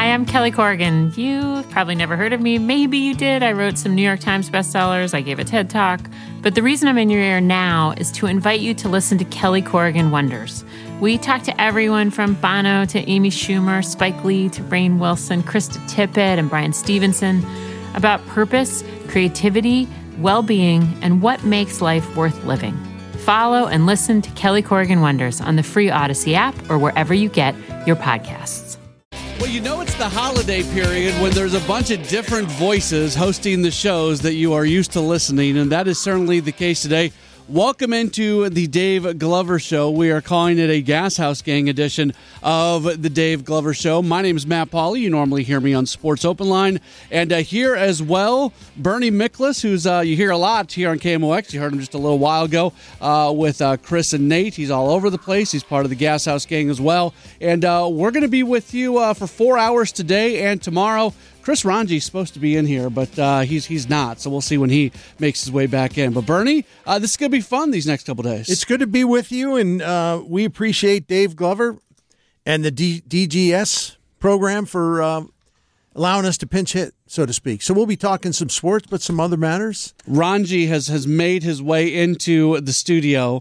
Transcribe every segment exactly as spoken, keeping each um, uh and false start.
Hi, I'm Kelly Corrigan. You probably never heard of me. Maybe you did. I wrote some New York Times bestsellers. I gave a TED Talk. But the reason I'm in your ear now is to invite you to listen to Kelly Corrigan Wonders. We talk to everyone from Bono to Amy Schumer, Spike Lee to Rainn Wilson, Krista Tippett, and Brian Stevenson about purpose, creativity, well-being, and what makes life worth living. Follow and listen to Kelly Corrigan Wonders on the free Odyssey app or wherever you get your podcasts. Well, you know it's the holiday period when there's a bunch of different voices hosting the shows that you are used to listening, and that is certainly the case today. Welcome into the Dave Glover Show. We are calling it a Gas House Gang edition of the Dave Glover Show. My name is Matt Pauley. You normally hear me on Sports Open Line. And uh, here as well, Bernie Miklasz, who's uh, you hear a lot here on K M O X. You heard him just a little while ago uh, with uh, Chris and Nate. He's all over the place. He's part of the Gas House Gang as well. And uh, we're going to be with you uh, for four hours today and tomorrow. Chris Ranji's supposed to be in here, but uh, he's he's not, so we'll see when he makes his way back in. But Bernie, uh, this is going to be fun these next couple days. It's good to be with you, and uh, we appreciate Dave Glover and the D- DGS program for uh, allowing us to pinch hit, so to speak. So we'll be talking some sports, but some other matters. Ranji has, has made his way into the studio.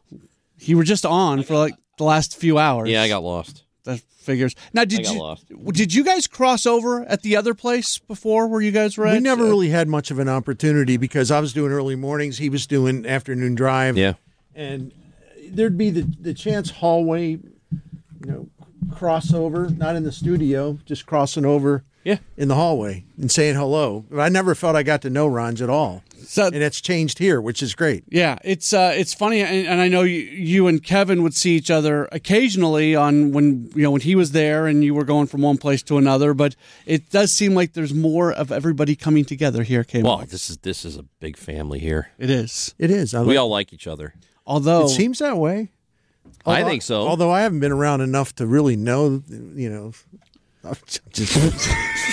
You were just on for like the last few hours. Yeah, I got lost. That figures. Now, did I got you lost. did you guys cross over at the other place before where you guys were at? We never really had much of an opportunity because I was doing early mornings, he was doing afternoon drive. Yeah. And there'd be the, the chance hallway, you know, crossover, not in the studio, just crossing over Yeah. in the hallway and saying hello. But I never felt I got to know Ronj at all. So, And it's changed here, which is great. yeah, it's uh, it's funny, and, and I know you, you and Kevin would see each other occasionally on when you know when he was there and you were going from one place to another. But it does seem like there's more of everybody coming together here. K M O X. Well, this is this is a big family here. It is. It is. I We like- all like each other. Although It seems that way. I Although- think so. Although I haven't been around enough to really know, you know. I'm just,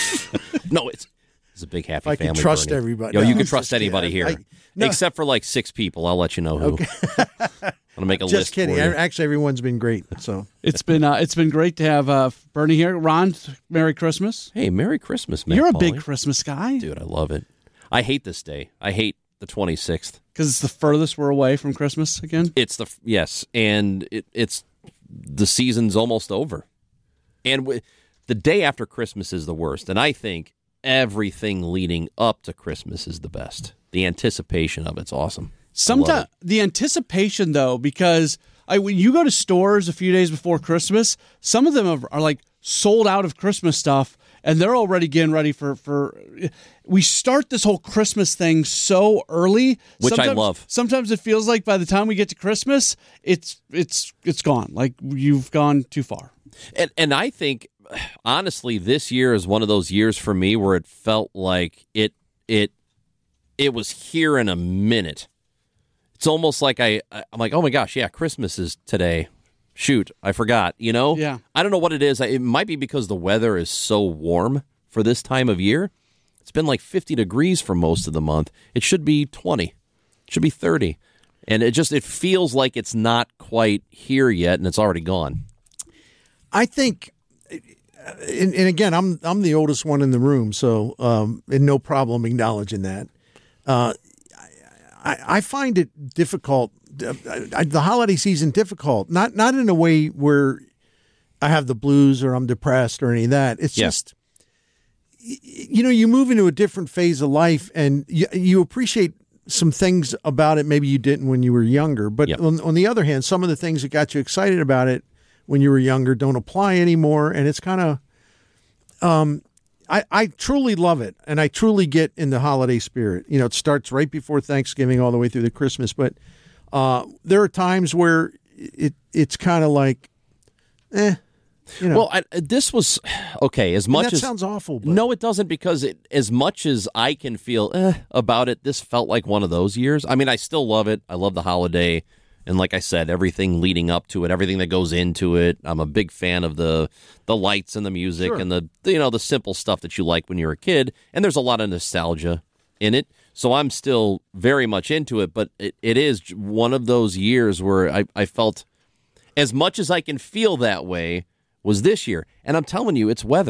No, it's it's a big happy I can family. trust Bernie. everybody. Yo, No, you I'm can just trust kidding. anybody I- here, I- no. except for like six people. I'll let you know who. Okay. I'm gonna make a just list. kidding. For you. Actually, everyone's been great. So it's been uh, it's been great to have uh, Bernie here. Ron, Merry Christmas. Hey, Merry Christmas, man. You're a big Christmas guy, dude. I love it. I hate this day. I hate the twenty-sixth because it's the furthest we're away from Christmas again. It's the yes, and it, it's the season's almost over, and w- the day after Christmas is the worst. And I think everything leading up to Christmas is the best. The anticipation of it's awesome. Sometimes the anticipation, though, because I, when you go to stores a few days before Christmas, some of them are, are like sold out of Christmas stuff, and they're already getting ready for, for. We start this whole Christmas thing so early, Which I sometimes, love. Sometimes it feels like by the time we get to Christmas, it's it's it's gone. Like you've gone too far. And and I think honestly, this year is one of those years for me where it felt like it it it was here in a minute. It's almost like I I'm like, oh my gosh, yeah, Christmas is today. Shoot, I forgot. You know, Yeah. I don't know what it is. It might be because the weather is so warm for this time of year. It's been like fifty degrees for most of the month. It should be twenty. It should be thirty. And it just it feels like it's not quite here yet, and it's already gone. I think, and, and again, I'm I'm the oldest one in the room, so um, and no problem acknowledging that. Uh, I, I find it difficult, uh, I, the holiday season difficult. Not not in a way where I have the blues or I'm depressed or any of that. It's Yeah. just, you know, you move into a different phase of life, and you, you appreciate some things about it maybe you didn't when you were younger. But Yeah. on, on the other hand, some of the things that got you excited about it when you were younger don't apply anymore, and it's kind of um I, I truly love it, and I truly get in the holiday spirit. You know, it starts right before Thanksgiving all the way through the Christmas, but uh there are times where it it's kind of like eh you know. Well, I, this was okay. As much And that as sounds awful, but no, it doesn't, because it, as much as I can feel eh, about it, this felt like one of those years. I mean, I still love it. I love the holiday. And like I said, everything leading up to it, everything that goes into it. I'm a big fan of the the lights and the music Sure. and the you know the simple stuff that you like when you're a kid. And there's a lot of nostalgia in it, so I'm still very much into it. But it, it is one of those years where I, I felt as much as I can feel that way was this year. And I'm telling you, it's weather.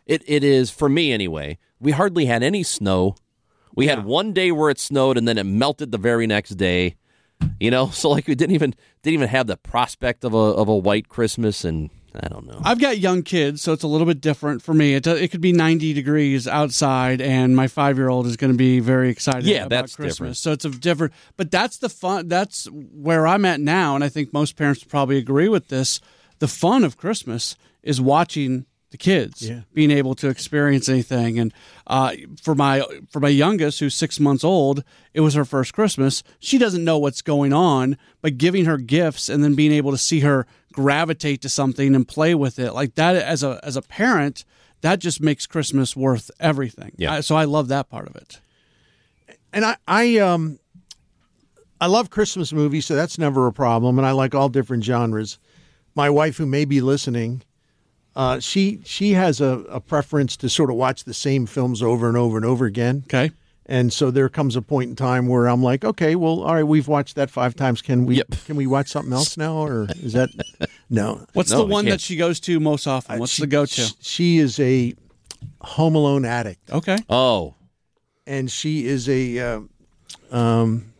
It it is for me anyway. We hardly had any snow. We Yeah. had one day where it snowed and then it melted the very next day. You know, so like we didn't even didn't even have the prospect of a of a white Christmas, and I don't know. I've got young kids, so it's a little bit different for me. It it could be ninety degrees outside, and my five year old is going to be very excited Yeah, about that's Christmas. different. So it's a different. But that's the fun. That's where I'm at now, and I think most parents probably agree with this. The fun of Christmas is watching the kids Yeah. being able to experience anything. And uh, for my for my youngest, who's six months old, it was her first Christmas. She doesn't know what's going on, but giving her gifts and then being able to see her gravitate to something and play with it like that, as a as a parent, that just makes Christmas worth everything. Yeah. I, so I love that part of it. And I, I, um, I love Christmas movies, so that's never a problem. And I like all different genres. My wife, who may be listening, uh, she she has a, a preference to sort of watch the same films over and over and over again. Okay. And so there comes a point in time where I'm like, okay, well, all right, we've watched that five times. Can we Yep. can we watch something else now, or is that no? What's No, the we one can't. that she goes to most often? What's She- the go-to? She, she is a Home Alone addict, Okay. Oh, and she is a uh, um,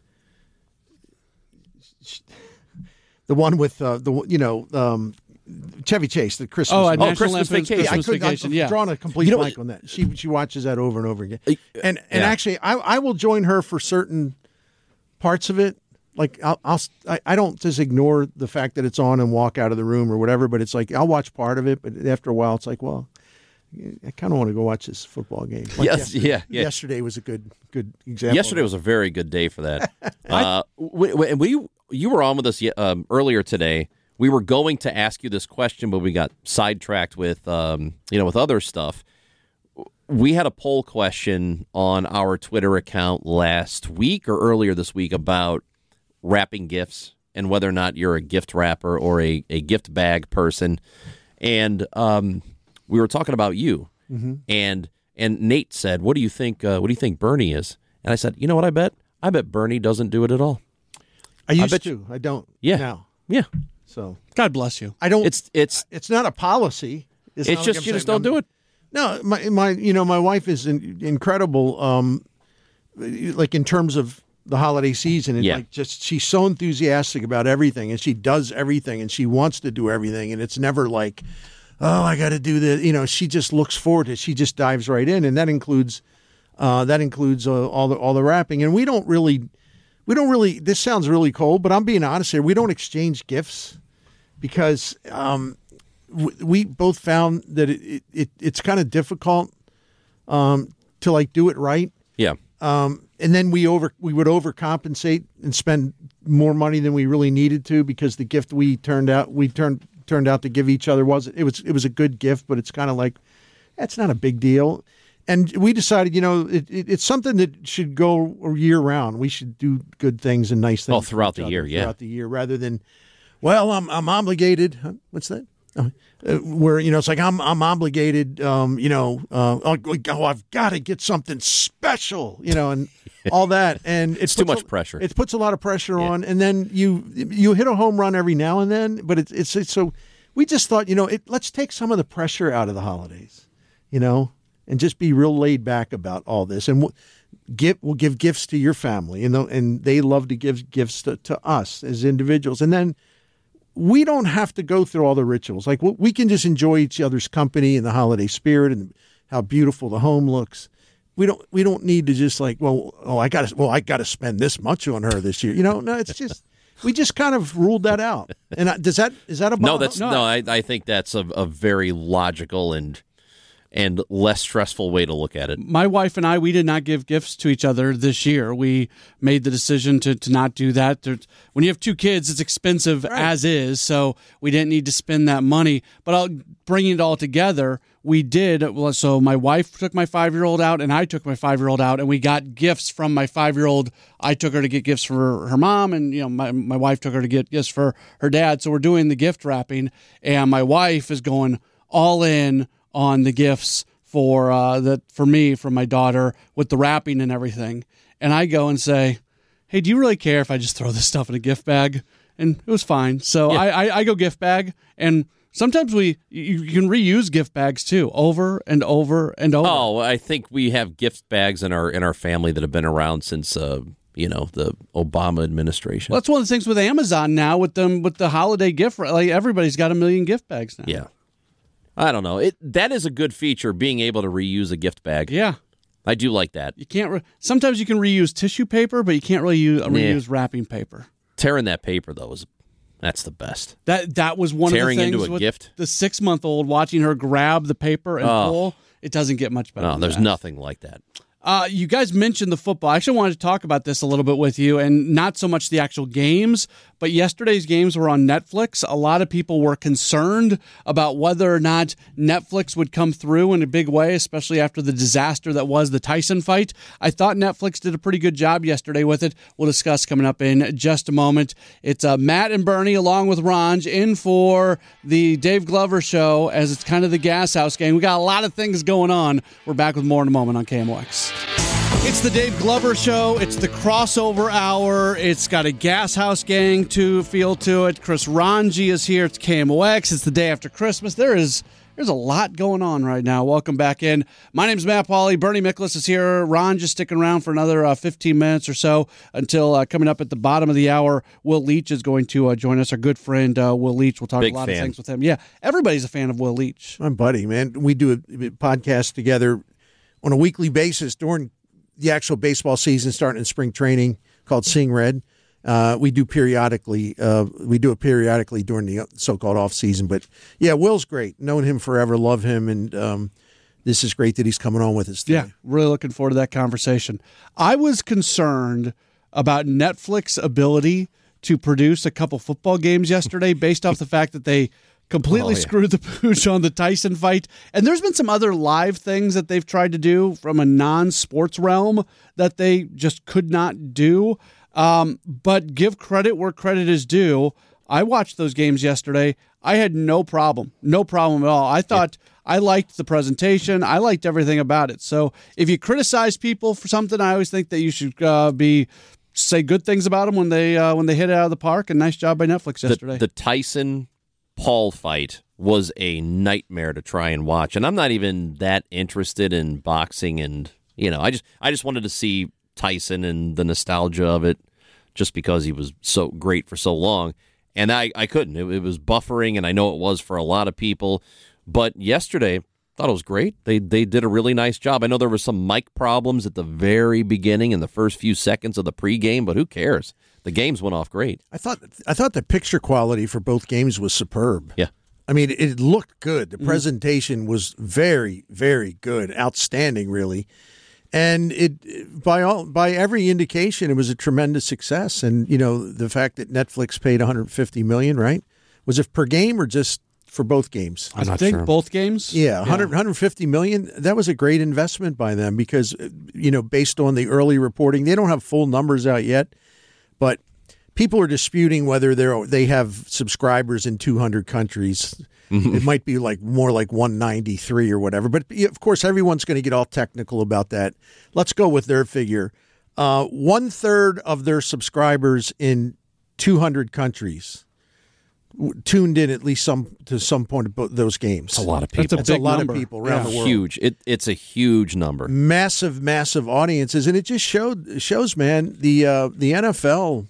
sh- the one with uh, the you know um, Chevy Chase, the Christmas. Oh, a movie. National Christmas Lampoon's Vacation. Yeah, I Christmas couldn't, Vacation. I'm Yeah. drawing a complete You know blank what- on that. She she watches that over and over again, Uh, and and yeah. actually, I I will join her for certain parts of it. Like I'll, I'll I, I don't just ignore the fact that it's on and walk out of the room or whatever. But it's like I'll watch part of it, but after a while, it's like, well, I kind of want to go watch this football game. Like Yes, yesterday, yeah, yeah. Yesterday was a good good example. yesterday was a very good day for that. uh, we, we, we you were on with us ye- um, earlier today. We were going to ask you this question, but we got sidetracked with um, you know with other stuff. We had a poll question on our Twitter account last week or earlier this week about wrapping gifts and whether or not you're a gift wrapper or a, a gift bag person. And um, we were talking about you. Mm-hmm. And and Nate said, "What do you think? Uh, what do you think Bernie is?" And I said, "You know what? I bet I bet Bernie doesn't do it at all." I used bet to. I don't. Yeah. Now. Yeah, So God bless you. I don't. it's it's It's not a policy. it's not like just I'm you just saying- don't do it. No, my my you know my wife is in, incredible. Um, like in terms of the holiday season, and Yeah. like just she's so enthusiastic about everything, and she does everything, and she wants to do everything, and it's never like, oh, I got to do this. You know, she just looks forward to it. She just dives right in, and that includes uh, that includes uh, all the all the wrapping, and we don't really. We don't really. This sounds really cold, but I'm being honest here. We don't exchange gifts because um, w- we both found that it, it, it it's kind of difficult um, to like do it right. Yeah, Um, and then we over we would overcompensate and spend more money than we really needed to because the gift we turned out we turned turned out to give each other was it was it was a good gift, but it's kind of like that's not a big deal. And we decided, you know, it, it, it's something that should go year round. We should do good things and nice things Oh, throughout for each the year, other yeah. throughout the year, rather than, well, I'm I'm obligated. Huh? What's that? Oh, uh, where you know it's like I'm I'm obligated. Um, you know, uh, oh, oh, I've got to get something special. You know, and all that, and It's too puts much a- pressure. It puts a lot of pressure on, and then you you hit a home run every now and then, but it's it's, it's so. We just thought, you know, it, let's take some of the pressure out of the holidays, you know, and just be real laid back about all this. And we'll give, we'll give gifts to your family, you know, and they love to give gifts to, to us as individuals. And then we don't have to go through all the rituals. Like we can just enjoy each other's company and the holiday spirit and how beautiful the home looks. We don't we don't need to just like, well, oh, I got to well, I got to spend this much on her this year. You know, no, it's just we just kind of ruled that out. And I, does that is that a no, bo- that's no. I, I think that's a, a very logical and and less stressful way to look at it. My wife and I, we did not give gifts to each other this year. We made the decision to, to not do that. There's, when you have two kids, it's expensive as is, so we didn't need to spend that money. But I'll, bringing it all together, we did. Well, so my wife took my five-year-old out, and I took my five-year-old out, and we got gifts from my five-year-old. I took her to get gifts for her mom, and you know, my my wife took her to get gifts for her dad. So we're doing the gift wrapping, and my wife is going all in on the gifts for uh, that for me, for my daughter, with the wrapping and everything. And I go and say, hey, do you really care if I just throw this stuff in a gift bag? And it was fine. So Yeah. I, I, I go gift bag, and Sometimes we you, you can reuse gift bags too, over and over and over. Oh, I think we have gift bags in our in our family that have been around since uh, you know the Obama administration. Well, that's one of the things with Amazon now with them with the holiday gift. Like everybody's got a million gift bags now. Yeah, I don't know. It that is a good feature, being able to reuse a gift bag. Yeah, I do like that. You can't. Re- Sometimes you can reuse tissue paper, but you can't really use, uh, reuse wrapping paper. Tearing that paper though is. That's the best. That that was one Tearing of the things into a with gift. The six month old watching her grab the paper and Oh. pull. It doesn't get much better. No, than there's that. nothing like that. Uh, you guys mentioned the football. I actually wanted to talk about this a little bit with you, and not so much the actual games, but yesterday's games were on Netflix. A lot of people were concerned about whether or not Netflix would come through in a big way, especially after the disaster that was the Tyson fight. I thought Netflix did a pretty good job yesterday with it. We'll discuss coming up in just a moment. It's uh, Matt and Bernie along with Ranj in for the Dave Glover Show, as it's kind of the Gas House game. We got a lot of things going on. We're back with more in a moment on K M O X. It's the Dave Glover Show. It's the crossover hour. It's got a Gas House gang to feel to it. Chris Ranji is here. It's K M O X. It's the day after Christmas. There is there's a lot going on right now. Welcome back in. My name's Matt Pauley. Bernie Miklasz is here. Ron just sticking around for another uh, fifteen minutes or so until uh, coming up at the bottom of the hour. Will Leach is going to uh, join us. Our good friend uh, Will Leach. We'll talk Big a lot fan. of things with him. Yeah, everybody's a fan of Will Leach. My buddy, man. We do a podcast together on a weekly basis during the actual baseball season, starting in spring training, called Sing Red. Uh, we do periodically. Uh, we do it periodically during the so-called off season. But yeah, Will's great. Known him forever, love him, and um, this is great that he's coming on with us today. Yeah, really looking forward to that conversation. I was concerned about Netflix's ability to produce a couple football games yesterday based off the fact that they completely Oh, yeah. screwed the pooch on the Tyson fight. And there's been some other live things that they've tried to do from a non-sports realm that they just could not do. Um, but give credit where credit is due. I watched those games yesterday. I had no problem. No problem at all. I thought I liked the presentation. I liked everything about it. So if you criticize people for something, I always think that you should uh, be say good things about them when they uh, when they hit it out of the park. And nice job by Netflix yesterday. The, the Tyson Paul fight was a nightmare to try and watch, and I'm not even that interested in boxing, and you know, I just I just wanted to see Tyson and the nostalgia of it, just because he was so great for so long, and I, I couldn't. It, it was buffering, and I know it was for a lot of people, but yesterday thought it was great. They they did a really nice job. I know there were some mic problems at the very beginning in the first few seconds of the pregame, but who cares? The games went off great. I thought I thought the picture quality for both games was superb. Yeah. I mean, it looked good. The presentation was very, very good, outstanding, really. And it, by all, by every indication, it was a tremendous success. And you know, the fact that Netflix paid one hundred fifty million dollars, right? Was it per game or just for both games? I think both games. Yeah, one hundred, one hundred fifty million dollars. That was a great investment by them because, you know, based on the early reporting, they don't have full numbers out yet, but people are disputing whether they're they have subscribers in two hundred countries. It might be like more like one ninety-three or whatever. But of course, everyone's going to get all technical about that. Let's go with their figure. Uh, one third of their subscribers in two hundred countries tuned in at least some to some point of those games. A lot of people. That's a That's a big lot number. of people around Yeah. the world. Huge. It, it's a huge number. Massive, massive audiences, and it just showed shows, man. The uh, the N F L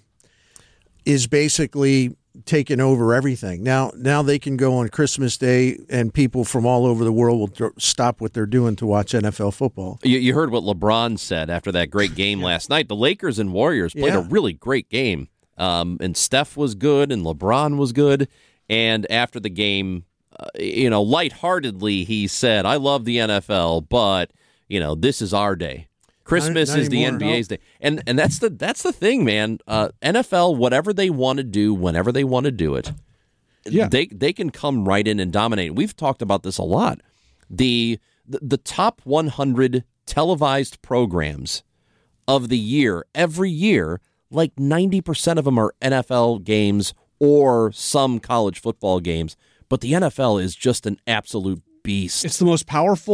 is basically taking over everything now. Now they can go on Christmas Day, and people from all over the world will dr- stop what they're doing to watch N F L football. You, you heard what LeBron said after that great game last night. The Lakers and Warriors played Yeah. a really great game, um, and Steph was good, and LeBron was good. And after the game, uh, you know, lightheartedly, he said, "I love the N F L, but you know, this is our day. Christmas Not- not is the anymore, N B A's day." And and that's the that's the thing, man. Uh, N F L, whatever they want to do, whenever they want to do it, Yeah. they they can come right in and dominate. We've talked about this a lot. The the, the top one hundred televised programs of the year, every year, like ninety percent of them are N F L games or some college football games. But the N F L is just an absolute beast. It's the most powerful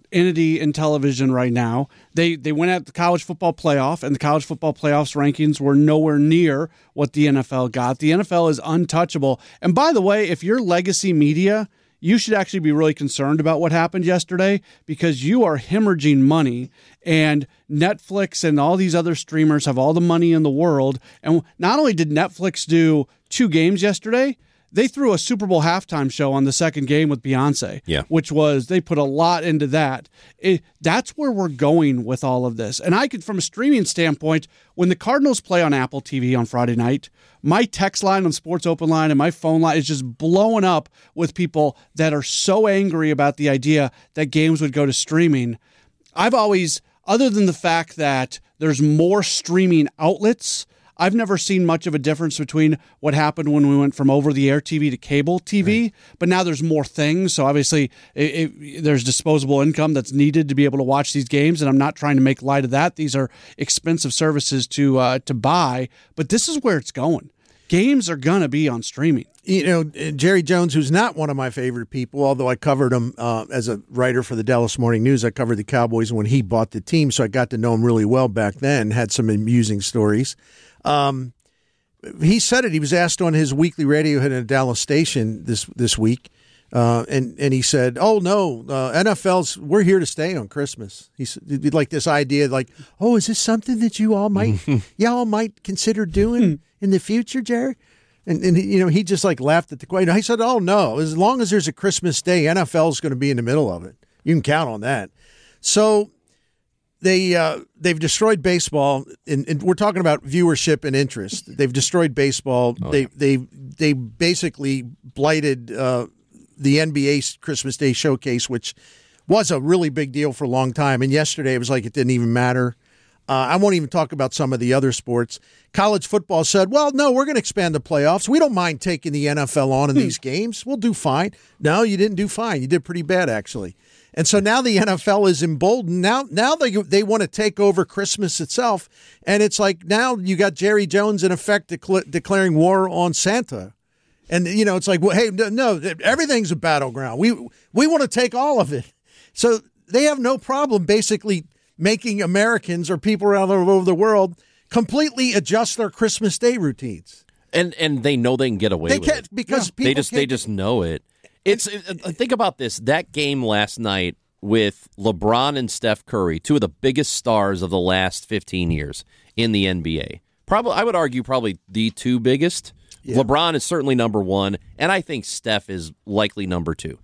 entity in television right now. They they went at the college football playoff, and the college football playoffs rankings were nowhere near what the N F L got. The N F L is untouchable. And by the way, if you're legacy media, you should actually be really concerned about what happened yesterday, because you are hemorrhaging money, and Netflix and all these other streamers have all the money in the world. And not only did Netflix do two games yesterday, they threw a Super Bowl halftime show on the second game with Beyonce, yeah. which was, they put a lot into that. It, that's where we're going with all of this. And I could, from a streaming standpoint, when the Cardinals play on Apple T V on Friday night, my text line on Sports Open Line and my phone line is just blowing up with people that are so angry about the idea that games would go to streaming. I've always, other than the fact that there's more streaming outlets, I've never seen much of a difference between what happened when we went from over-the-air T V to cable T V, right. But now there's more things, so obviously it, it, there's disposable income that's needed to be able to watch these games, and I'm not trying to make light of that. These are expensive services to uh, to buy, but this is where it's going. Games are going to be on streaming. You know, Jerry Jones, who's not one of my favorite people, although I covered him uh, as a writer for the Dallas Morning News. I covered the Cowboys when he bought the team, so I got to know him really well back then, had some amusing stories. Um, he said it. He was asked on his weekly radio hit at a Dallas station this this week, uh, and and he said, "Oh no, uh, N F L's we're here to stay on Christmas." He said, like this idea, like, "Oh, is this something that you all might y'all might consider doing in the future, Jerry?" And and you know, he just like laughed at the question. He said, "Oh no, as long as there's a Christmas day, N F L's going to be in the middle of it. You can count on that." So. They uh, they've destroyed baseball, and, and we're talking about viewership and interest. They've destroyed baseball. Oh, they yeah. they they basically blighted uh, the N B A Christmas Day Showcase, which was a really big deal for a long time. And yesterday it was like it didn't even matter. Uh, I won't even talk about some of the other sports. College football said, "Well, no, we're going to expand the playoffs. We don't mind taking the N F L on in hmm. these games. We'll do fine." No, you didn't do fine. You did pretty bad, actually. And so now the N F L is emboldened. Now, now they they want to take over Christmas itself, and it's like now you got Jerry Jones in effect decla- declaring war on Santa, and you know it's like, well, hey, no, everything's a battleground. We we want to take all of it. So they have no problem basically making Americans or people around all over the world completely adjust their Christmas Day routines, and and they know they can get away they with can't, it because yeah. people they just can't, they just know it. It's think about this. That game last night with LeBron and Steph Curry, two of the biggest stars of the last fifteen years in the N B A. Probably, I would argue, probably the two biggest. Yeah. LeBron is certainly number one, and I think Steph is likely number two.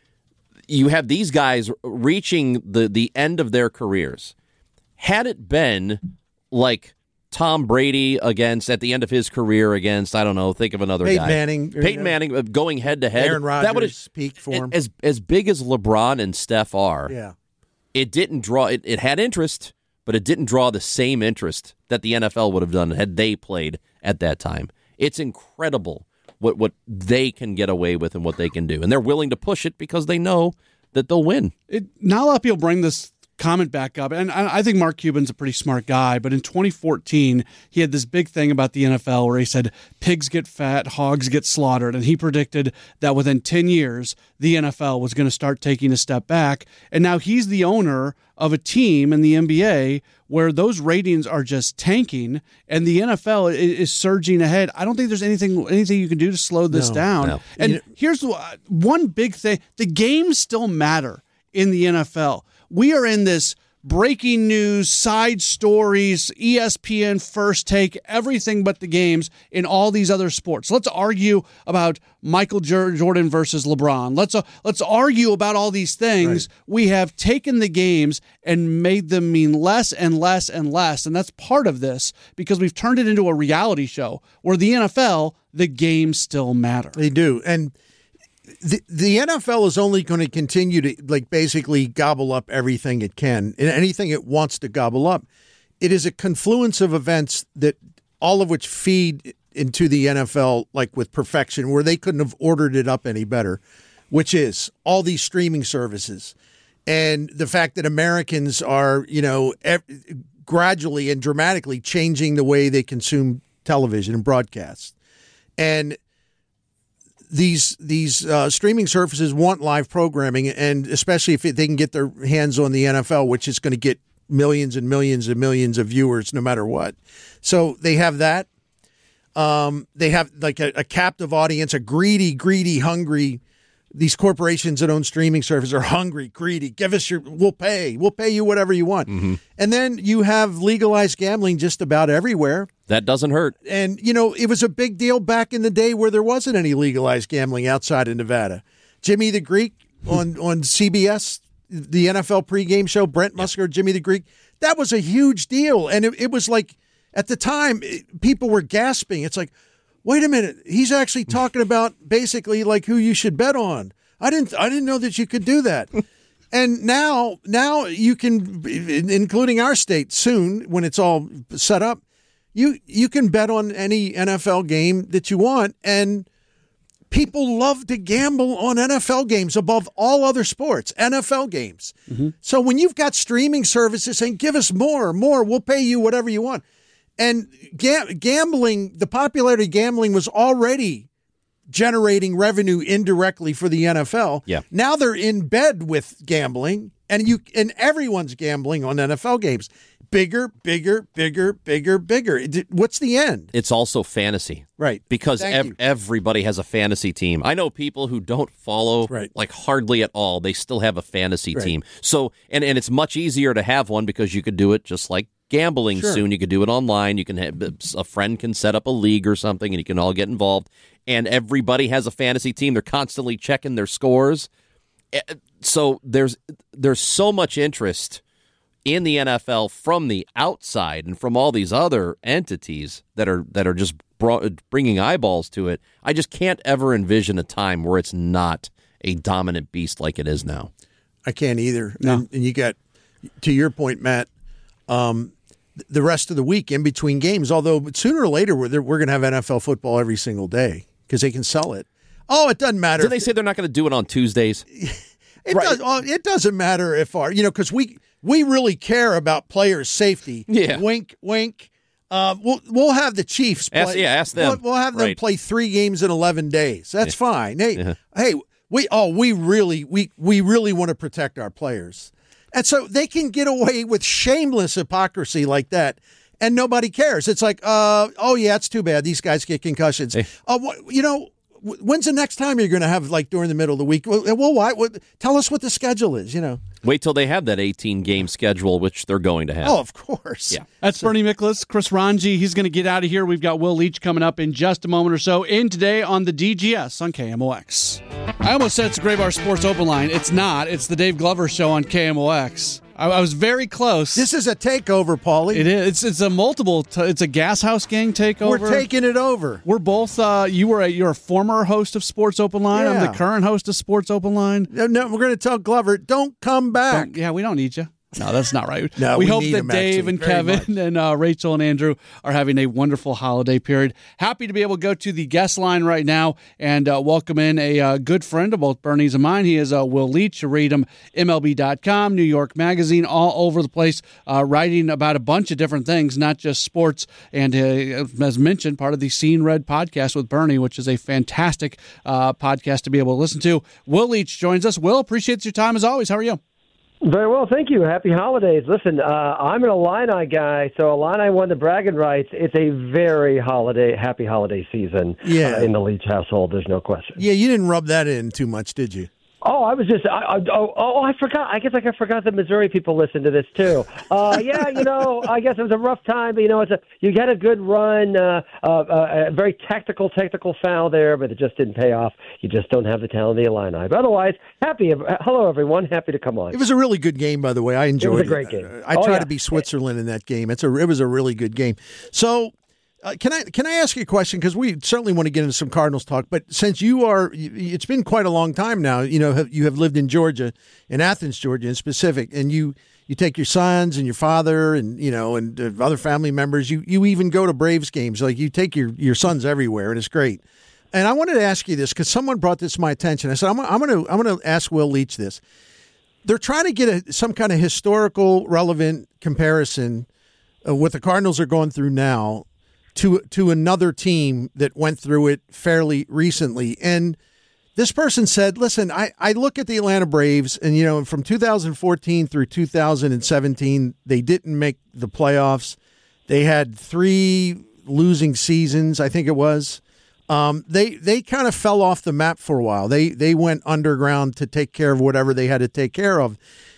You have these guys reaching the, the end of their careers. Had it been like Tom Brady against, at the end of his career against, I don't know, think of another Peyton guy. Manning. Peyton Manning going head to head. Aaron Rodgers, peak form. As, as big as LeBron and Steph are, yeah. it didn't draw, it, it had interest, but it didn't draw the same interest that the N F L would have done had they played at that time. It's incredible what, what they can get away with and what they can do. And they're willing to push it because they know that they'll win. It, not a lot of people bring this comment back up, and I think Mark Cuban's a pretty smart guy, but in twenty fourteen, he had this big thing about the N F L where he said pigs get fat, hogs get slaughtered, and he predicted that within ten years, the N F L was going to start taking a step back, and now he's the owner of a team in the N B A where those ratings are just tanking, and the N F L is surging ahead. I don't think there's anything anything you can do to slow this no, down. No. And you know, here's one big thing. The games still matter in the N F L. We are in this breaking news, side stories, E S P N, First Take, everything but the games in all these other sports. Let's argue about Michael Jordan versus LeBron. Let's uh, let's argue about all these things. Right. We have taken the games and made them mean less and less and less, and that's part of this because we've turned it into a reality show where the N F L, the games still matter. They do, and The the N F L is only going to continue to like basically gobble up everything it can and anything it wants to gobble up. It is a confluence of events that all of which feed into the N F L like with perfection, where they couldn't have ordered it up any better, which is all these streaming services and the fact that Americans are, you know, ev- gradually and dramatically changing the way they consume television and broadcast. And these these uh, streaming services want live programming, and especially if they can get their hands on the N F L, which is going to get millions and millions and millions of viewers no matter what. So they have that. Um, they have like a, a captive audience, a greedy, greedy, hungry. These corporations that own streaming services are hungry, greedy. Give us your, we'll pay. We'll pay you whatever you want. Mm-hmm. And then you have legalized gambling just about everywhere. That doesn't hurt. And, you know, it was a big deal back in the day where there wasn't any legalized gambling outside of Nevada. Jimmy the Greek on, on C B S, the N F L pregame show, Brent Musker, yeah. Jimmy the Greek, that was a huge deal. And it, it was like, at the time, it, people were gasping. It's like, wait a minute, he's actually talking about basically like who you should bet on. I didn't I didn't know that you could do that. And now now you can, including our state soon when it's all set up, you you can bet on any N F L game that you want, and people love to gamble on N F L games above all other sports, N F L games. Mm-hmm. So when you've got streaming services saying, give us more, more, we'll pay you whatever you want. And ga- gambling, the popularity of gambling was already generating revenue indirectly for the N F L. Yeah. Now they're in bed with gambling, and you and everyone's gambling on N F L games. Bigger, bigger, bigger, bigger, bigger. What's the end? It's also fantasy. Right. Because ev- everybody has a fantasy team. I know people who don't follow right. like hardly at all. They still have a fantasy right. team. So and, and it's much easier to have one because you could do it just like gambling sure. soon. You could do it online. You can have a friend can set up a league or something, and you can all get involved. And everybody has a fantasy team. They're constantly checking their scores. So there's there's so much interest in the N F L from the outside and from all these other entities that are that are just brought, bringing eyeballs to it. I just can't ever envision a time where it's not a dominant beast like it is now. I can't either. No. And, and you got, to your point, Matt, um, the rest of the week in between games, although sooner or later we're, we're going to have N F L football every single day because they can sell it. Oh, it doesn't matter. Did they say they're not going to do it on Tuesdays? It, right. does, oh, it doesn't matter if our, you know, because we, we really care about players' safety. Yeah. Wink, wink. Uh, we'll we'll have the Chiefs play. Ask, yeah, ask them. We'll, we'll have them right. play three games in eleven days. That's yeah. fine. Hey, yeah. hey, we oh we really we we really want to protect our players, and so they can get away with shameless hypocrisy like that, and nobody cares. It's like, uh, oh yeah, it's too bad these guys get concussions. Hey. Uh, wh- you know. When's the next time you're going to have, like, during the middle of the week? Well, well why? What, tell us what the schedule is, you know. Wait till they have that eighteen-game schedule, which they're going to have. Oh, of course. Yeah. That's so, Bernie Miklasz, Chris Ranji. He's going to get out of here. We've got Will Leitch coming up in just a moment or so. In today on the D G S on K M O X. I almost said it's the Graybar Sports Open Line. It's not. It's the Dave Glover Show on K M O X. I, I was very close. This is a takeover, Paulie. It is. It's, it's a multiple. T- it's a Gas House Gang takeover. We're taking it over. We're both. Uh, you were a you're a former host of Sports Open Line. Yeah. I'm the current host of Sports Open Line. No, no we're going to tell Glover, don't come back. Don't, yeah, we don't need you. No, that's not right. No, we, we hope need that him, Dave actually, and very Kevin much. and uh, Rachel and Andrew are having a wonderful holiday period. Happy to be able to go to the guest line right now and uh, welcome in a uh, good friend of both Bernie's and mine. He is uh, Will Leitch. You read him, M L B dot com, New York Magazine, all over the place, uh, writing about a bunch of different things, not just sports. And uh, as mentioned, part of the Seen Red podcast with Bernie, which is a fantastic uh, podcast to be able to listen to. Will Leitch joins us. Will, appreciate your time as always. How are you? Very well, thank you. Happy holidays. Listen, uh, I'm an Illini guy, so Illini won the bragging rights. It's a very holiday, happy holiday season Yeah. uh, in the Leitch household. There's no question. Yeah, you didn't rub that in too much, did you? Oh, I was just, I, I, oh, oh, I forgot. I guess like I forgot that Missouri people listen to this too. Uh, yeah, you know, I guess it was a rough time, but you know, it's a, you get a good run, uh, uh, uh, a very tactical, technical foul there, but it just didn't pay off. You just don't have the talent of the Illini. But otherwise, happy. Hello, everyone. Happy to come on. It was a really good game, by the way. I enjoyed it. It was a great game. I Oh, tried yeah. to be Switzerland in that game. It's a it was a really good game. So, uh, can I can I ask you a question? Because we certainly want to get into some Cardinals talk. But since you are, it's been quite a long time now. You know, have, you have lived in Georgia, in Athens, Georgia, in specific, and you you take your sons and your father and you know and uh, other family members. You you even go to Braves games. Like you take your your sons everywhere, and it's great. And I wanted to ask you this because someone brought this to my attention. I said I'm I'm going to I'm going to ask Will Leitch this. They're trying to get a, some kind of historical relevant comparison of what the Cardinals are going through now to to another team that went through it fairly recently. And this person said, listen, I, I look at the Atlanta Braves, and, you know, from two thousand fourteen through two thousand seventeen, they didn't make the playoffs. They had three losing seasons, I think it was. Um, they they kind of fell off the map for a while. They they went underground to take care of whatever they had to take care of.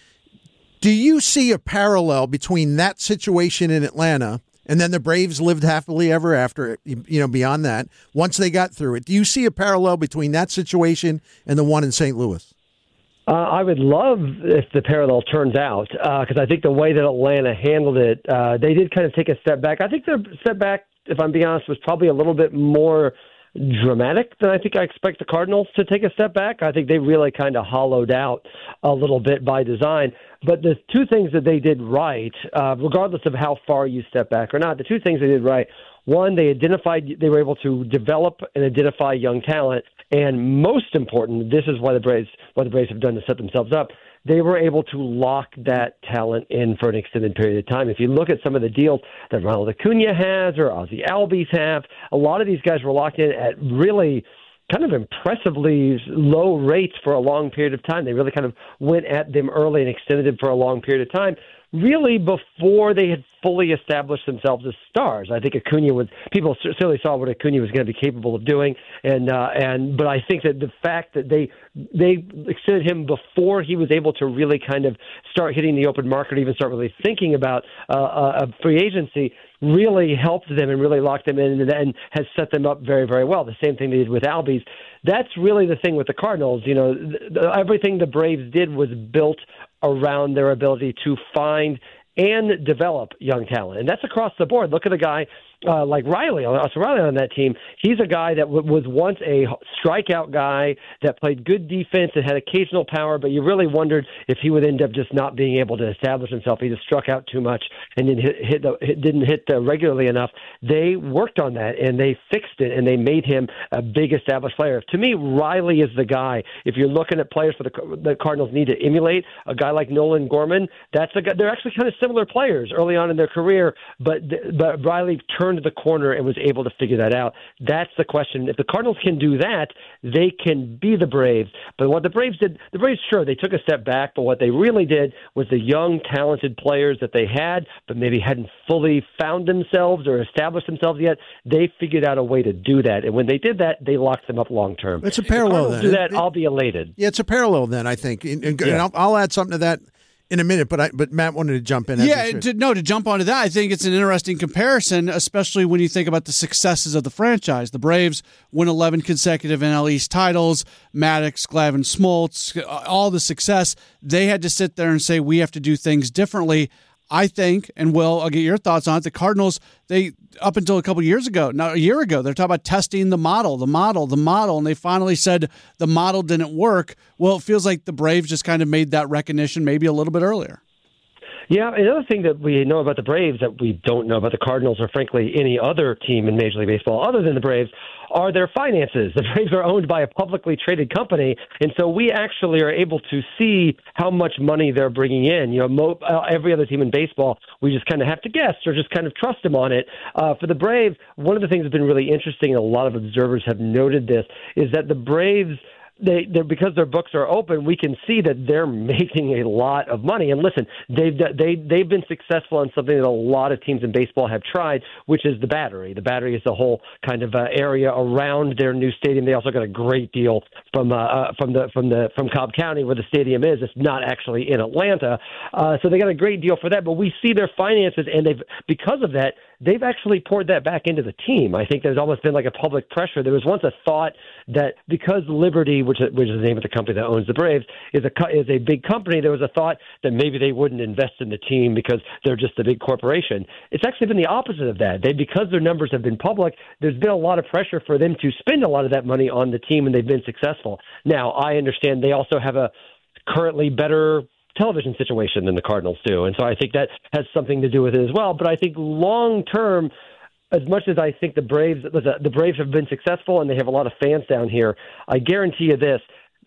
Do you see a parallel between that situation in Atlanta and then the Braves lived happily ever after, you know, beyond that, once they got through it? Do you see a parallel between that situation and the one in Saint Louis? Uh, I would love if the parallel turns out, because uh, I think the way that Atlanta handled it, uh, they did kind of take a step back. I think their step back, if I'm being honest, was probably a little bit more dramatic than I think I expect the Cardinals to take a step back. I think they really kind of hollowed out a little bit by design. But the two things that they did right, uh, regardless of how far you step back or not, the two things they did right, one, they identified, they were able to develop and identify young talent. And most important, this is why the Braves, what the Braves have done to set themselves up, they were able to lock that talent in for an extended period of time. If you look at some of the deals that Ronald Acuna has or Ozzie Albies have, a lot of these guys were locked in at really kind of impressively low rates for a long period of time. They really kind of went at them early and extended them for a long period of time, really before they had fully established themselves as stars. I think Acuna was, people certainly saw what Acuna was going to be capable of doing, and uh, and but I think that the fact that they they extended him before he was able to really kind of start hitting the open market, or even start really thinking about uh, a free agency, really helped them and really locked them in, and, and has set them up very, very well. The same thing they did with Albies. That's really the thing with the Cardinals. You know, th- th- everything the Braves did was built around their ability to find and develop young talent. And that's across the board. Look at a guy uh, like Riley, Austin Riley on that team. He's a guy that w- was once a strikeout guy that played good defense and had occasional power, but you really wondered if he would end up just not being able to establish himself. He just struck out too much and didn't hit, hit, the, hit, didn't hit uh, regularly enough. They worked on that, and they fixed it, and they made him a big established player. To me, Riley is the guy. If you're looking at players for the, the Cardinals need to emulate, a guy like Nolan Gorman, that's a guy. They're actually kind of similar players early on in their career, but but Riley turned the corner and was able to figure that out. That's the question. If the Cardinals can do that, they can be the Braves. But what the Braves did, the Braves, sure, they took a step back, but what they really did was the young, talented players that they had, but maybe hadn't fully found themselves or established themselves yet, they figured out a way to do that. And when they did that, they locked them up long term. It's a parallel then. Do that, it, I'll be elated. Yeah, it's a parallel then, I think. And, and yeah. I'll, I'll add something to that in a minute, but I, but Matt wanted to jump in. Yeah, to, no, to jump onto that, I think it's an interesting comparison, especially when you think about the successes of the franchise. The Braves win eleven consecutive N L East titles, Maddox, Glavine, Smoltz, all the success. They had to sit there and say, we have to do things differently. I think, and Will, I'll get your thoughts on it, the Cardinals, they up until a couple of years ago, not a year ago, they're talking about testing the model, the model, the model, and they finally said the model didn't work. Well, it feels like the Braves just kind of made that recognition maybe a little bit earlier. Yeah, another thing that we know about the Braves that we don't know about the Cardinals or, frankly, any other team in Major League Baseball other than the Braves are their finances. The Braves are owned by a publicly traded company, and so we actually are able to see how much money they're bringing in. You know, mo- uh, every other team in baseball, we just kind of have to guess or just kind of trust them on it. Uh, for the Braves, one of the things that's been really interesting, and a lot of observers have noted this, is that the Braves – They, they're, because their books are open, we can see that they're making a lot of money. And listen, they've they they've been successful on something that a lot of teams in baseball have tried, which is the Battery. The Battery is the whole kind of uh, area around their new stadium. They also got a great deal from uh, uh, from the from the from Cobb County, where the stadium is. It's not actually in Atlanta, uh, so they got a great deal for that. But we see their finances, and they've because of that, they've actually poured that back into the team. I think there's almost been like a public pressure. There was once a thought that because Liberty, which which is the name of the company that owns the Braves, is a is a big company, there was a thought that maybe they wouldn't invest in the team because they're just a big corporation. It's actually been the opposite of that. They because their numbers have been public, there's been a lot of pressure for them to spend a lot of that money on the team, and they've been successful. Now, I understand they also have a currently better television situation than the Cardinals do, and so I think that has something to do with it as well. But I think long term, as much as I think the Braves, the Braves have been successful and they have a lot of fans down here, I guarantee you this: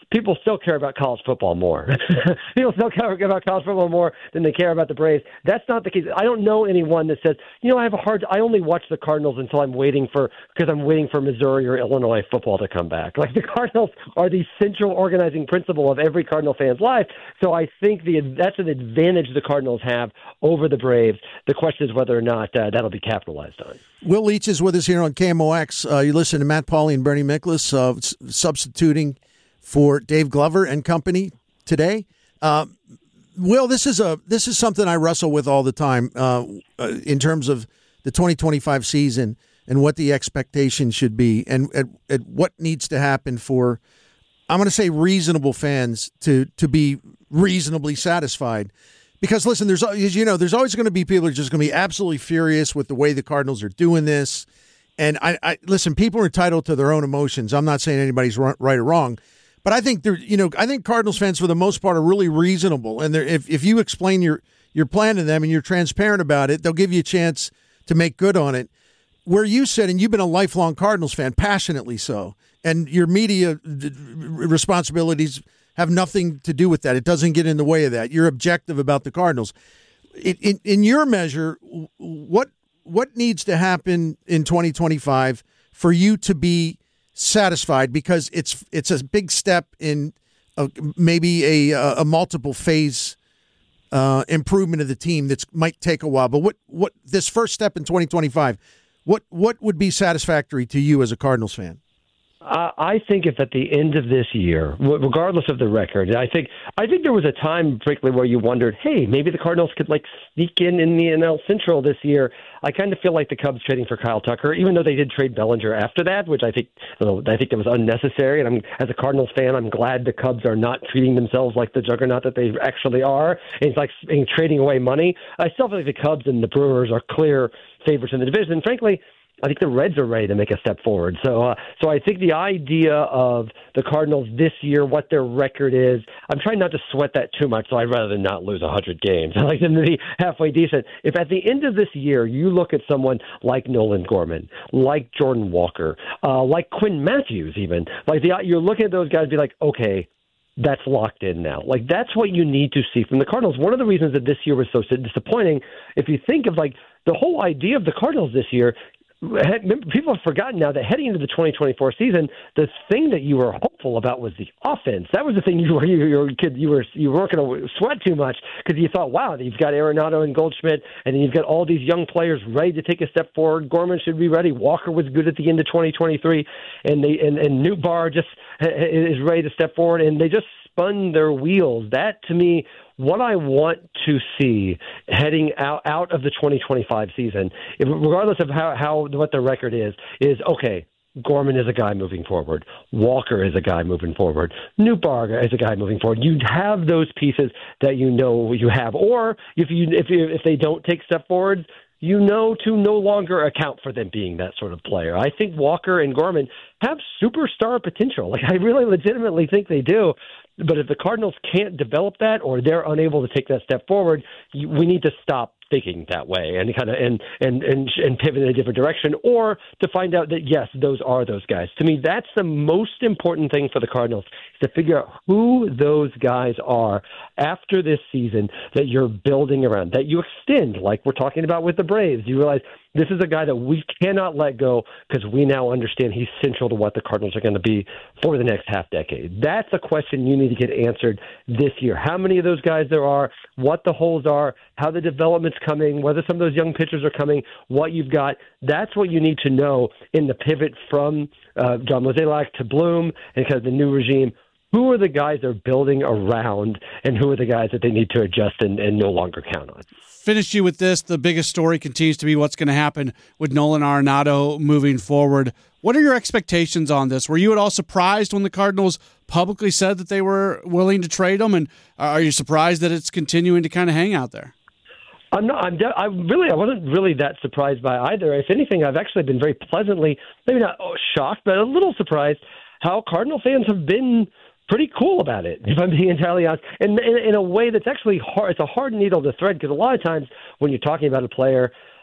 people still care about college football more. People still care about college football more than they care about the Braves. That's not the case. I don't know anyone that says, you know, I have a hard. I only watch the Cardinals until I'm waiting for because I'm waiting for Missouri or Illinois football to come back. Like the Cardinals are the central organizing principle of every Cardinal fan's life. So I think the that's an advantage the Cardinals have over the Braves. The question is whether or not uh, that'll be capitalized on. Will Leach is with us here on K M O X. Uh, you listen to Matt Pauley and Bernie Miklasz uh, s- substituting for Dave Glover and company today. Uh, Will, this is a this is something I wrestle with all the time uh, uh, in terms of the twenty twenty-five season and what the expectation should be, and at, at what needs to happen for, I'm going to say, reasonable fans to to be reasonably satisfied. Because, listen, there's as you know, there's always going to be people who are just going to be absolutely furious with the way the Cardinals are doing this. And, I, I listen, people are entitled to their own emotions. I'm not saying anybody's right or wrong. But I think, they're, you know, I think Cardinals fans, for the most part, are really reasonable. And if, if you explain your, your plan to them and you're transparent about it, they'll give you a chance to make good on it. Where you said, and you've been a lifelong Cardinals fan, passionately so, and your media responsibilities have nothing to do with that. It doesn't get in the way of that. You're objective about the Cardinals. In, in, in your measure, what what needs to happen in twenty twenty-five for you to be satisfied? Because it's it's a big step in a, maybe a, a multiple phase uh, improvement of the team that might take a while. But what what this first step in twenty twenty-five, what what would be satisfactory to you as a Cardinals fan? Uh, I think if at the end of this year, regardless of the record, I think I think there was a time, frankly, where you wondered, hey, maybe the Cardinals could like sneak in in the N L Central this year. I kind of feel like the Cubs trading for Kyle Tucker, even though they did trade Bellinger after that, which I think you know, I think that was unnecessary. And I'm, as a Cardinals fan, I'm glad the Cubs are not treating themselves like the juggernaut that they actually are. And it's like and trading away money. I still feel like the Cubs and the Brewers are clear favorites in the division. And frankly, I think the Reds are ready to make a step forward. So uh, so I think the idea of the Cardinals this year, what their record is, I'm trying not to sweat that too much, so I'd rather than not lose one hundred games. I like them to be halfway decent. If at the end of this year you look at someone like Nolan Gorman, like Jordan Walker, uh, like Quinn Matthews even, like the, you're looking at those guys and be like, okay, that's locked in now. Like, that's what you need to see from the Cardinals. One of the reasons that this year was so disappointing, if you think of, like, the whole idea of the Cardinals this year, people have forgotten now that heading into the twenty twenty-four season, the thing that you were hopeful about was the offense. That was the thing you were you, you were you were you weren't going to sweat too much because you thought, wow, you've got Arenado and Goldschmidt, and then you've got all these young players ready to take a step forward. Gorman should be ready. Walker was good at the end of twenty twenty-three, and they and, and Newbar just is ready to step forward, and they just spun their wheels. That to me. What I want to see heading out, out of the twenty twenty-five season, if, regardless of how, how what the record is, is, okay, Gorman is a guy moving forward. Walker is a guy moving forward. Newbar is a guy moving forward. You have those pieces that you know you have. Or if you if you, if they don't take step forwards, you know to no longer account for them being that sort of player. I think Walker and Gorman have superstar potential. Like I really legitimately think they do. But if the Cardinals can't develop that or they're unable to take that step forward, you, we need to stop thinking that way and kind of and, and and and pivot in a different direction, or to find out that yes, those are those guys. To me, that's the most important thing for the Cardinals, is to figure out who those guys are after this season that you're building around, that you extend, like we're talking about with the Braves. You realize this is a guy that we cannot let go because we now understand he's central to what the Cardinals are going to be for the next half decade. That's a question you need to get answered this year. How many of those guys there are, what the holes are, how the development's coming, whether some of those young pitchers are coming, what you've got. That's what you need to know in the pivot from uh, John Mozeliak to Bloom and kind of the new regime. Who are the guys they're building around, and who are the guys that they need to adjust and, and no longer count on? Finish you with this. The biggest story continues to be what's going to happen with Nolan Arenado moving forward. What are your expectations on this? Were you at all surprised when the Cardinals publicly said that they were willing to trade him? And are you surprised that it's continuing to kind of hang out there? I'm not. I'm. De- I really. I wasn't really that surprised by either. If anything, I've actually been very pleasantly, maybe not oh, shocked, but a little surprised how Cardinal fans have been pretty cool about it, if I'm being entirely honest, and in, in a way that's actually hard. It's a hard needle to thread because a lot of times when you're talking about a player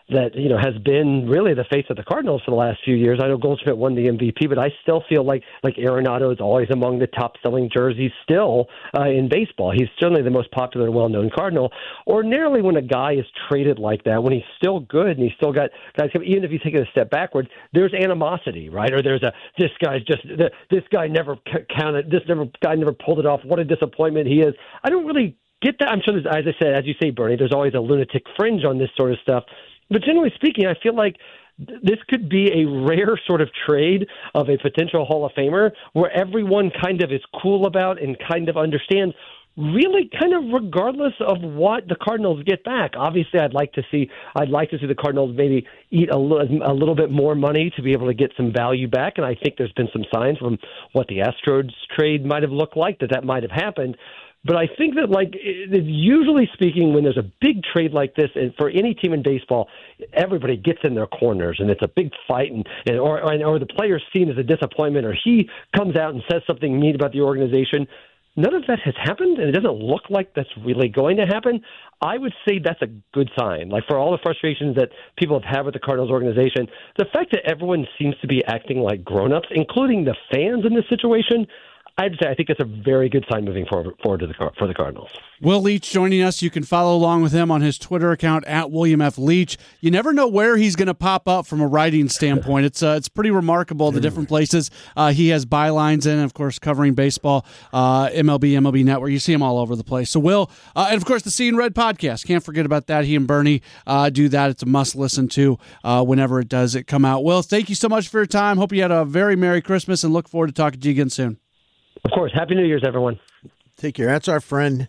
that, you know, has been really the face of the Cardinals for the last few years. I know Goldschmidt won the M V P, but I still feel like like Arenado is always among the top-selling jerseys still uh, in baseball. He's certainly the most popular and well-known Cardinal. Ordinarily, when a guy is traded like that, when he's still good and he's still got guys, even if you take it a step backwards, there's animosity, right? Or there's a this guy's just this guy never counted, this never guy never pulled it off. What a disappointment he is. I don't really get that. I'm sure, there's, as I said, as you say, Bernie, there's always a lunatic fringe on this sort of stuff. But generally speaking, I feel like th- this could be a rare sort of trade of a potential Hall of Famer where everyone kind of is cool about and kind of understands, really kind of regardless of what the Cardinals get back. Obviously, I'd like to see I'd like to see the Cardinals maybe eat a, l- a little bit more money to be able to get some value back, and I think there's been some signs from what the Astros trade might have looked like that that might have happened. But I think that, like, it, usually speaking, when there's a big trade like this, and for any team in baseball, everybody gets in their corners, and it's a big fight, and, and or, or or the player's seen as a disappointment, or he comes out and says something mean about the organization. None of that has happened, and it doesn't look like that's really going to happen. I would say that's a good sign. Like, for all the frustrations that people have had with the Cardinals organization, the fact that everyone seems to be acting like grown-ups, including the fans in this situation, I'd say I think it's a very good sign moving forward, forward to the for the Cardinals. Will Leitch joining us. You can follow along with him on his Twitter account at William F. Leach. You never know where he's going to pop up from a writing standpoint. It's uh, it's pretty remarkable the different places uh, he has bylines in. Of course, covering baseball, uh, M L B, M L B Network. You see him all over the place. So Will, uh, and of course the Seeing Red podcast. Can't forget about that. He and Bernie uh, do that. It's a must listen to uh, whenever it does it come out. Will, thank you so much for your time. Hope you had a very Merry Christmas and look forward to talking to you again soon. Of course. Happy New Year's, everyone. Take care. That's our friend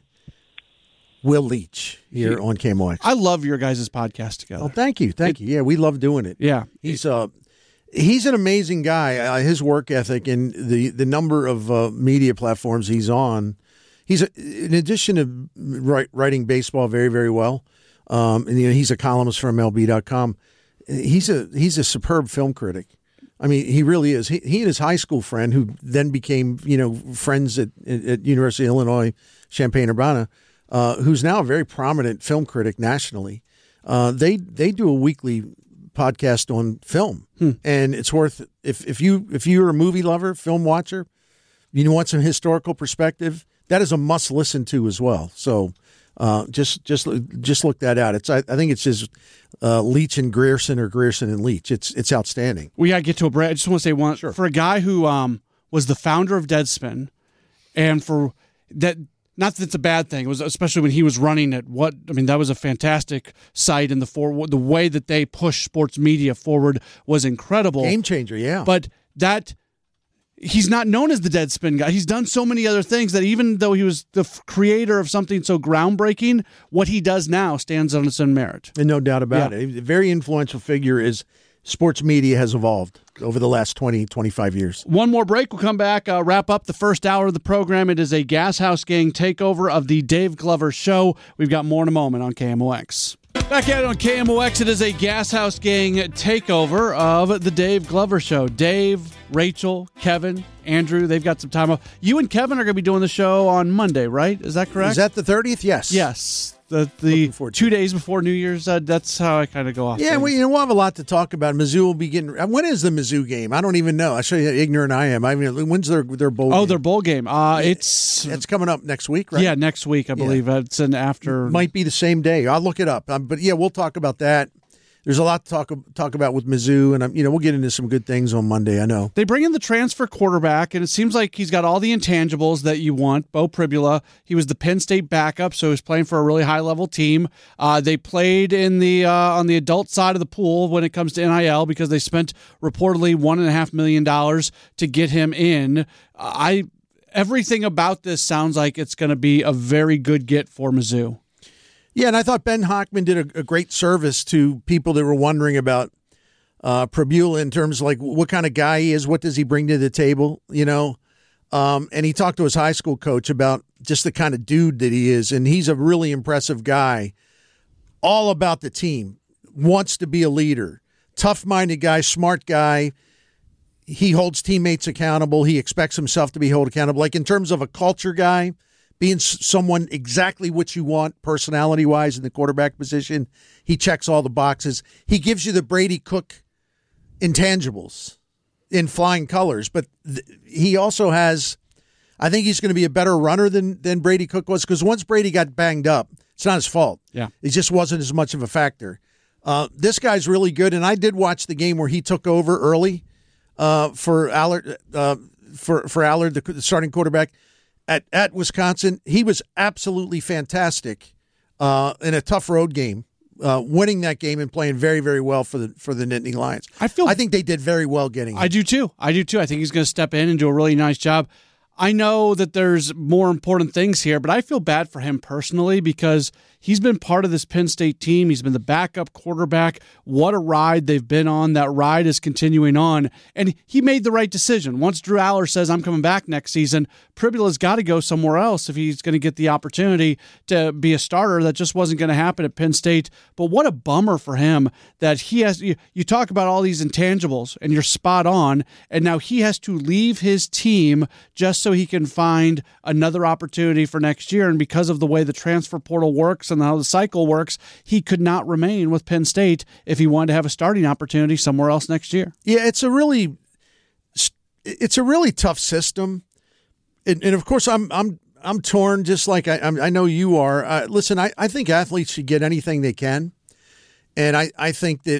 Will Leitch here he, on K M O X. I love your guys' podcast together. Oh, thank you. Thank it, you. Yeah, we love doing it. Yeah. He's uh, he's an amazing guy. Uh, his work ethic and the, the number of uh, media platforms he's on. He's a, in addition to write, writing baseball very, very well, um, and you know, he's a columnist for M L B dot com. He's a he's a superb film critic. I mean, he really is. He, he and his high school friend, who then became, you know, friends at, at University of Illinois, Champaign-Urbana, uh, who's now a very prominent film critic nationally. Uh, they they do a weekly podcast on film, hmm. and it's worth if if you if you're a movie lover, film watcher, you want some historical perspective. That is a must listen to as well. So. Uh, just, just, just look that out. It's, I, I think it's his uh, Leach and Grierson or Grierson and Leach. It's, it's outstanding. We got to get to a break. I just want to say one sure. for a guy who um, was the founder of Deadspin, and for that, not that it's a bad thing. It was especially when he was running it. What I mean, that was a fantastic site, and the for the way that they pushed sports media forward was incredible. Game changer, yeah. But that. He's not known as the Deadspin guy. He's done so many other things that even though he was the f- creator of something so groundbreaking, what he does now stands on its own merit. And no doubt about yeah. it. A very influential figure is sports media has evolved over the last twenty, twenty-five years. One more break. We'll come back, uh, wrap up the first hour of the program. It is a Gas House Gang takeover of the Dave Glover Show. We've got more in a moment on K M O X. Back at it on K M O X, it is a Gas House Gang takeover of the Dave Glover Show. Dave, Rachel, Kevin, Andrew, they've got some time off. You and Kevin are going to be doing the show on Monday, right? Is that correct? Is that the thirtieth? Yes. Yes. The the two days before New Year's, uh, that's how I kind of go off. Yeah, well, you know, we'll have a lot to talk about. Mizzou will be getting. When is the Mizzou game? I don't even know. I show you how ignorant I am. I mean, when's their their bowl? Oh, game? their bowl game. Uh, it's it's coming up next week, right? Yeah, next week I believe. Yeah. It's an after. Might be the same day. I'll look it up. Um, but yeah, we'll talk about that. There's a lot to talk talk about with Mizzou, and you know we'll get into some good things on Monday. I know they bring in the transfer quarterback, and it seems like he's got all the intangibles that you want. Bo Pribula, he was the Penn State backup, so he's playing for a really high level team. Uh, they played in the uh, on the adult side of the pool when it comes to N I L because they spent reportedly one and a half million dollars to get him in. I everything about this sounds like it's going to be a very good get for Mizzou. Yeah, and I thought Ben Hockman did a, a great service to people that were wondering about uh, Pribula in terms of like what kind of guy he is, what does he bring to the table, you know? Um, and he talked to his high school coach about just the kind of dude that he is, and he's a really impressive guy, all about the team, wants to be a leader, tough-minded guy, smart guy. He holds teammates accountable. He expects himself to be held accountable. Like in terms of a culture guy, being someone exactly what you want personality-wise in the quarterback position. He checks all the boxes. He gives you the Brady Cook intangibles in flying colors, but th- he also has, I think he's going to be a better runner than, than Brady Cook was, because once Brady got banged up, it's not his fault. Yeah. He just wasn't as much of a factor. Uh, this guy's really good, and I did watch the game where he took over early uh, for Allard, uh, for, for Allard, the starting quarterback. At at Wisconsin, he was absolutely fantastic uh, in a tough road game, uh, winning that game and playing very, very well for the for the Nittany Lions. I feel I think they did very well getting him. I do too. I do too. I think he's going to step in and do a really nice job. I know that there's more important things here, but I feel bad for him personally because he's been part of this Penn State team. He's been the backup quarterback. What a ride they've been on. That ride is continuing on. And he made the right decision. Once Drew Aller says, I'm coming back next season, Pribula's got to go somewhere else if he's going to get the opportunity to be a starter. That just wasn't going to happen at Penn State. But what a bummer for him that he has, you, you talk about all these intangibles and you're spot on, and now he has to leave his team just so he can find another opportunity for next year. And because of the way the transfer portal works and how the cycle works, he could not remain with Penn State if he wanted to have a starting opportunity somewhere else next year. Yeah, it's a really, it's a really tough system, and, and of course, I'm I'm I'm torn, just like I I'm, I know you are. Uh, listen, I, I think athletes should get anything they can, and I, I think that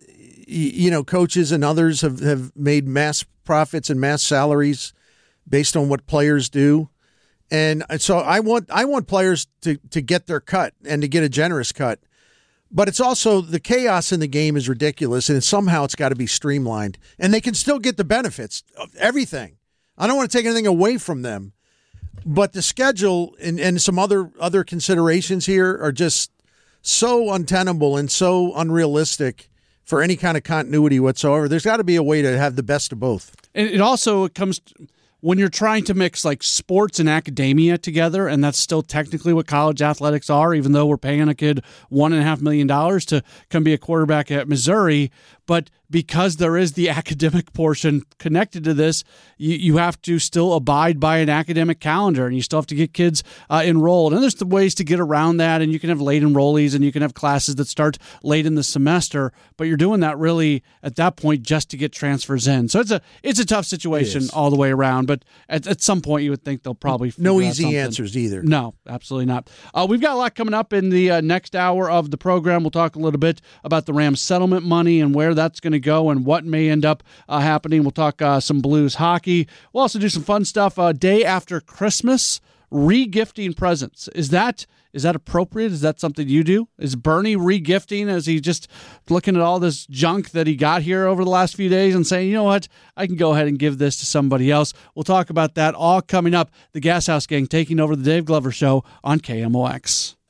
you know coaches and others have, have made mass profits and mass salaries based on what players do. And so I want I want players to, to get their cut and to get a generous cut. But it's also the chaos in the game is ridiculous, and somehow it's got to be streamlined. And they can still get the benefits of everything. I don't want to take anything away from them. But the schedule and, and some other, other considerations here are just so untenable and so unrealistic for any kind of continuity whatsoever. There's got to be a way to have the best of both. And it also comes to, when you're trying to mix like sports and academia together, and that's still technically what college athletics are, even though we're paying a kid one and a half million dollars to come be a quarterback at Missouri. But because there is the academic portion connected to this, you, you have to still abide by an academic calendar, and you still have to get kids uh, enrolled. And there's the ways to get around that, and you can have late enrollees, and you can have classes that start late in the semester, but you're doing that really at that point just to get transfers in. So it's a it's a tough situation all the way around, but at, at some point you would think they'll probably figure No out easy something. answers either. No, absolutely not. Uh, we've got a lot coming up in the uh, next hour of the program. We'll talk a little bit about the Rams settlement money and where that's going to go and what may end up uh, happening. We'll talk uh, some Blues hockey. We'll also do some fun stuff. Uh, day after Christmas, re-gifting presents. Is that is that appropriate? Is that something you do? Is Bernie re-gifting? Is he just looking at all this junk that he got here over the last few days and saying, you know what, I can go ahead and give this to somebody else? We'll talk about that all coming up. The Gas House Gang taking over the Dave Glover Show on K M O X.